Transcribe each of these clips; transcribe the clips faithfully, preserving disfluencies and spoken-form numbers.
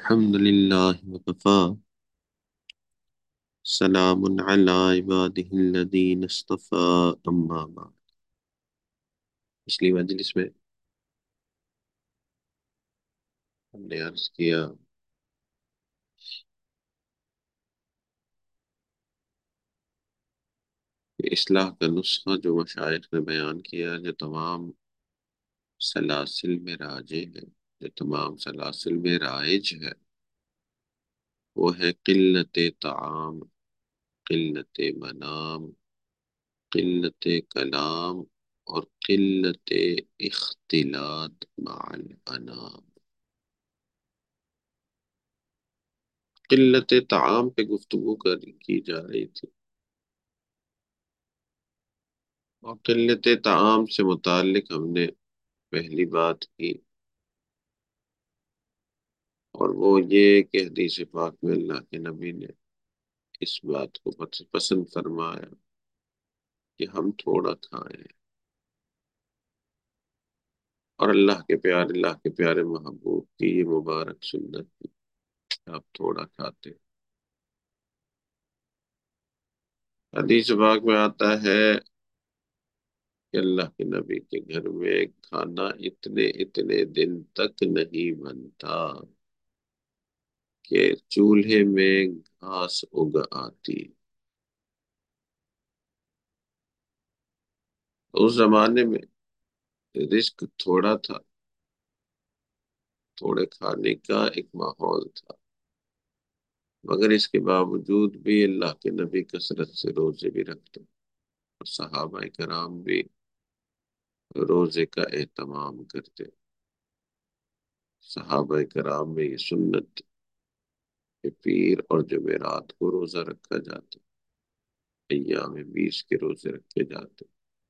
الحمد لله وكفى سلام على عباده الذين اصطفى أما بعد. پچھلی مجلس میں ہم نے عرض کیا کہ اصلاح کا نسخہ جو مشائخ نے بیان کیا، جو تمام سلاسل میں راجع ہے، جو تمام سلاسل میں رائج ہے، وہ ہے قلت طعام، قلت منام، قلت کلام اور قلت اختلاط مع الانام۔ قلت طعام پہ گفتگو کر کی جا رہی تھی، اور قلت طعام سے متعلق ہم نے پہلی بات کی، اور وہ یہ کہ حدیث پاک میں اللہ کے نبی نے اس بات کو پسند فرمایا کہ ہم تھوڑا کھائیں، اور اللہ کے پیارے اللہ کے پیارے محبوب کی یہ مبارک سنت تھی کہ آپ تھوڑا کھاتے۔ حدیث پاک میں آتا ہے کہ اللہ کے نبی کے گھر میں کھانا اتنے اتنے دن تک نہیں بنتا کہ چولہے میں گھاس اگ آتی۔ اس زمانے میں رزق تھوڑا تھا، تھوڑے کھانے کا ایک ماحول تھا، مگر اس کے باوجود بھی اللہ کے نبی کثرت سے روزے بھی رکھتے، اور صحابہ کرام بھی روزے کا اہتمام کرتے۔ صحابہ کرام میں یہ سنت کہ پیر اور جمعرات کو روزہ رکھا جاتا، ایام بیس کے روزے رکھے جاتے،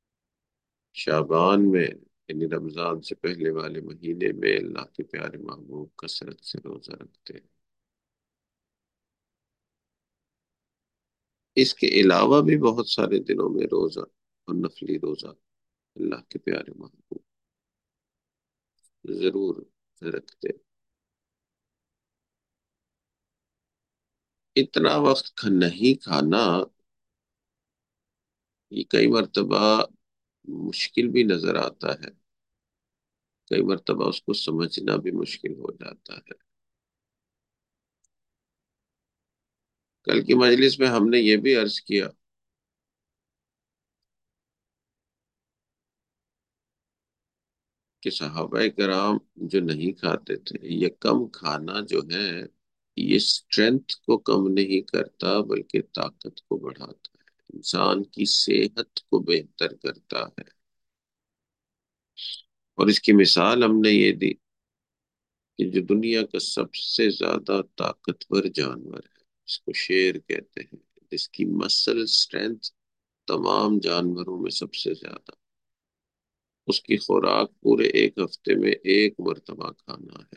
شعبان میں یعنی رمضان سے پہلے والے مہینے میں اللہ کے پیارے محبوب کثرت سے روزہ رکھتے۔ اس کے علاوہ بھی بہت سارے دنوں میں روزہ اور نفلی روزہ اللہ کے پیارے محبوب ضرور رکھتے۔ اتنا وقت کھ- نہیں کھانا، یہ کئی مرتبہ مشکل بھی نظر آتا ہے، کئی مرتبہ اس کو سمجھنا بھی مشکل ہو جاتا ہے۔ کل کی مجلس میں ہم نے یہ بھی عرض کیا کہ صحابہ کرام جو نہیں کھاتے تھے، یہ کم کھانا جو ہے یہ اسٹرینتھ کو کم نہیں کرتا بلکہ طاقت کو بڑھاتا ہے، انسان کی صحت کو بہتر کرتا ہے۔ اور اس کی مثال ہم نے یہ دی کہ جو دنیا کا سب سے زیادہ طاقتور جانور ہے، اس کو شیر کہتے ہیں، جس کی مسل اسٹرینتھ تمام جانوروں میں سب سے زیادہ، اس کی خوراک پورے ایک ہفتے میں ایک مرتبہ کھانا ہے۔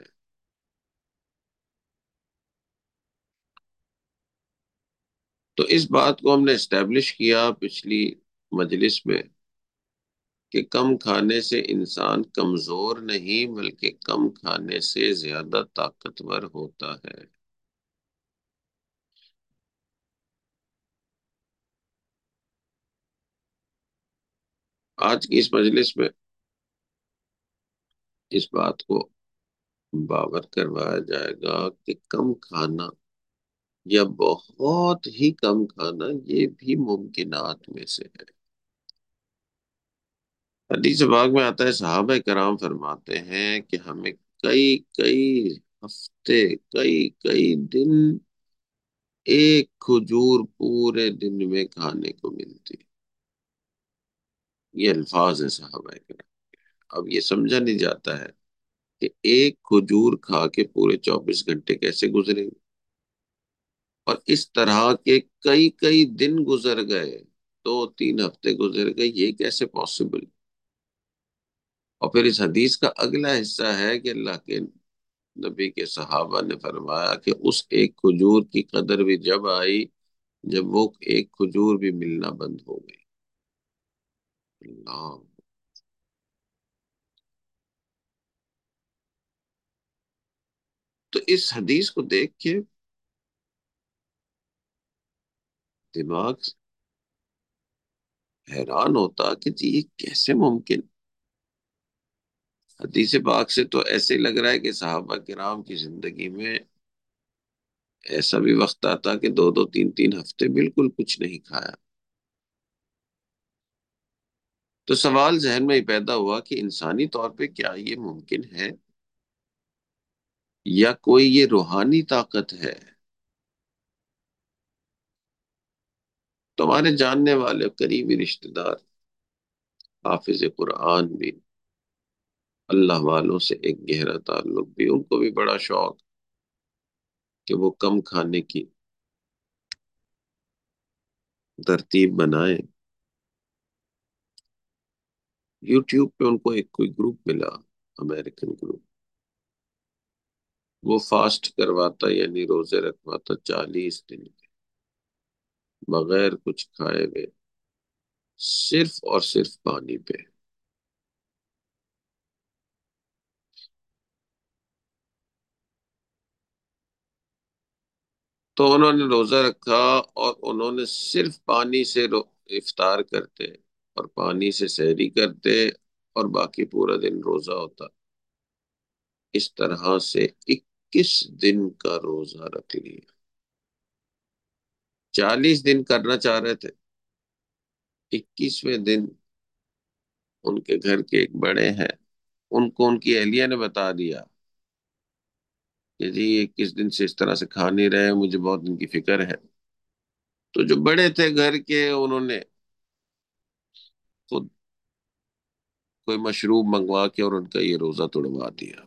تو اس بات کو ہم نے اسٹیبلش کیا پچھلی مجلس میں کہ کم کھانے سے انسان کمزور نہیں بلکہ کم کھانے سے زیادہ طاقتور ہوتا ہے۔ آج کی اس مجلس میں اس بات کو باور کروایا جائے گا کہ کم کھانا یا بہت ہی کم کھانا یہ بھی ممکنات میں سے ہے۔ حدیث پاک میں آتا ہے، صحابہ کرام فرماتے ہیں کہ ہمیں کئی کئی ہفتے، کئی کئی دن ایک کھجور پورے دن میں کھانے کو ملتی۔ یہ الفاظ ہیں صحابہ کرام۔ اب یہ سمجھا نہیں جاتا ہے کہ ایک کھجور کھا کے پورے چوبیس گھنٹے کیسے گزرے، اور اس طرح کے کئی کئی دن گزر گئے، دو تین ہفتے گزر گئے، یہ کیسے پاسبل؟ اور پھر اس حدیث کا اگلا حصہ ہے کہ اللہ کے نبی کے صحابہ نے فرمایا کہ اس ایک کھجور کی قدر بھی جب آئی جب وہ ایک کھجور بھی ملنا بند ہو گئی۔ اللہ! تو اس حدیث کو دیکھ کے دماغ حیران ہوتا کہ جی یہ کیسے ممکن. حدیث پاک سے تو ایسے لگ رہا ہے کہ صحابہ کرام کی زندگی میں ایسا بھی وقت آتا کہ دو دو تین تین ہفتے بالکل کچھ نہیں کھایا. تو سوال ذہن میں ہی پیدا ہوا کہ انسانی طور پہ کیا یہ ممکن ہے یا کوئی یہ روحانی طاقت ہے؟ تمہارے جاننے والے قریبی رشتہ دار حافظ قرآن بھی، اللہ والوں سے ایک گہرا تعلق بھی، ان کو بھی بڑا شوق کہ وہ کم کھانے کی ترتیب بنائیں. یوٹیوب پہ ان کو ایک کوئی گروپ ملا، امریکن گروپ. وہ فاسٹ کرواتا یعنی روزے رکھواتا چالیس دن، بغیر کچھ کھائے ہوئے، صرف اور صرف پانی پہ. تو انہوں نے روزہ رکھا اور انہوں نے صرف پانی سے رو- افطار کرتے اور پانی سے سحری کرتے اور باقی پورا دن روزہ ہوتا. اس طرح سے اکیس دن کا روزہ رکھ لیا. چالیس دن کرنا چاہ رہے تھے، اکیسویں دن ان کے گھر کے ایک بڑے ہیں، ان کو ان کی اہلیہ نے بتا دیا کہ جی یہ کس دن سے اس طرح سے کھا نہیں رہے، مجھے بہت ان کی فکر ہے. تو جو بڑے تھے گھر کے، انہوں نے خود کوئی مشروب منگوا کے اور ان کا یہ روزہ توڑوا دیا.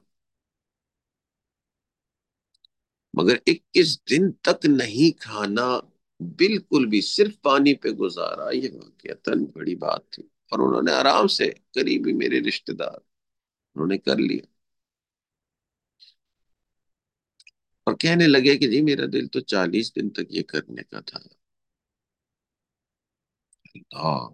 مگر اکیس دن تک نہیں کھانا، بالکل بھی صرف پانی پہ گزارا، یہ واقعتاً بڑی بات تھی. اور انہوں نے آرام سے، قریبی میرے رشتہ دار، انہوں نے کر لیا. اور کہنے لگے کہ جی میرا دل تو چالیس دن تک یہ کرنے کا تھا. ہاں.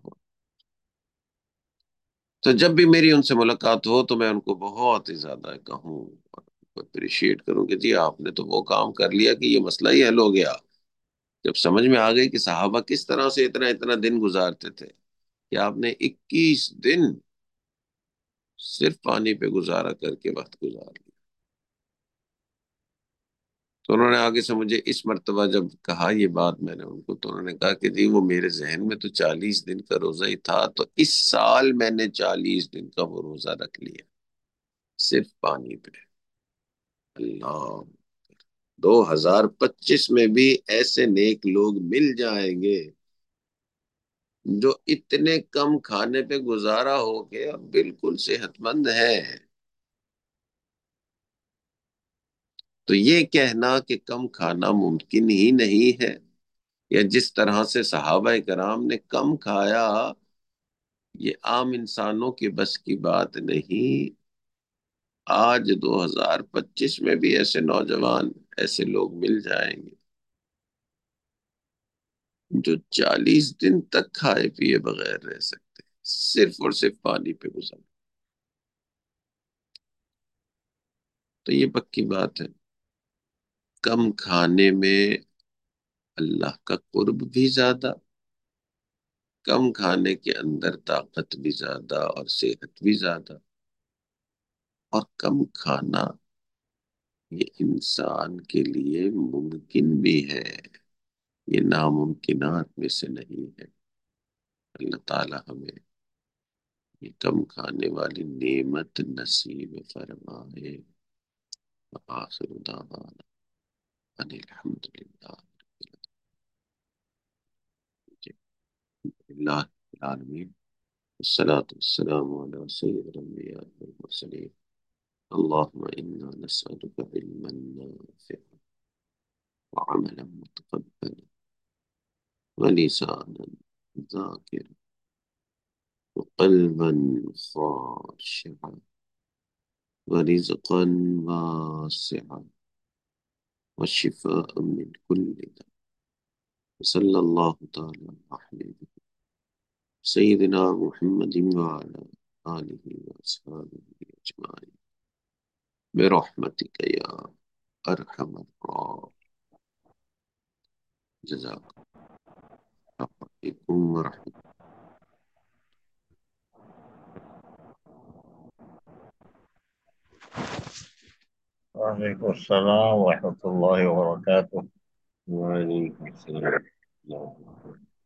تو جب بھی میری ان سے ملاقات ہو تو میں ان کو بہت ہی زیادہ کہوں اور اپریشیٹ کروں کہ جی آپ نے تو وہ کام کر لیا کہ یہ مسئلہ ہی حل ہو گیا. جب سمجھ میں آ گئی کہ صحابہ کس طرح سے اتنا اتنا دن گزارتے تھے کہ آپ نے اکیس دن صرف پانی پہ گزارا کر کے وقت گزار لیا. تو انہوں نے آگے سے مجھے اس مرتبہ جب کہا یہ بات میں نے ان کو، تو انہوں نے کہا کہ جی وہ میرے ذہن میں تو چالیس دن کا روزہ ہی تھا، تو اس سال میں نے چالیس دن کا وہ روزہ رکھ لیا صرف پانی پہ. اللہ. دو ہزار پچیس میں بھی ایسے نیک لوگ مل جائیں گے جو اتنے کم کھانے پہ گزارا ہو کے اب بالکل صحت مند ہے. تو یہ کہنا کہ کم کھانا ممکن ہی نہیں ہے، یا جس طرح سے صحابہ کرام نے کم کھایا، یہ عام انسانوں کے بس کی بات نہیں. آج دو ہزار پچیس میں بھی ایسے نوجوان، ایسے لوگ مل جائیں گے جو چالیس دن تک کھائے پیے بغیر رہ سکتے، صرف اور صرف پانی پہ گزر. تو یہ پکی بات ہے، کم کھانے میں اللہ کا قرب بھی زیادہ، کم کھانے کے اندر طاقت بھی زیادہ اور صحت بھی زیادہ. اور کم کھانا یہ انسان کے لیے ممکن بھی ہے، یہ ناممکنات میں سے نہیں ہے. اللہ تعالی ہمیں یہ کم کھانے والی نعمت نصیب فرمائے. آخر دعوانا ان الحمد للہ اللہ العالمین. الصلاة والسلام على سيد الأنبياء والمرسلين. اللهم إنا نسألك علما نافعا وعملا متقبلا ولسانا ذاكرا وقلبا خاشعا ورزقا واسعا وشفاء من كل داء. صلى الله تعالى على حبيبه سيدنا محمد وعلى آله وأصحابه أجمعين برحمتك يا ارحم اللہ. جزاک اللہ علیکم ورحمۃ. وعلیکم السلام ورحمۃ اللہ وبرکاتہ. وعلیکم السلام.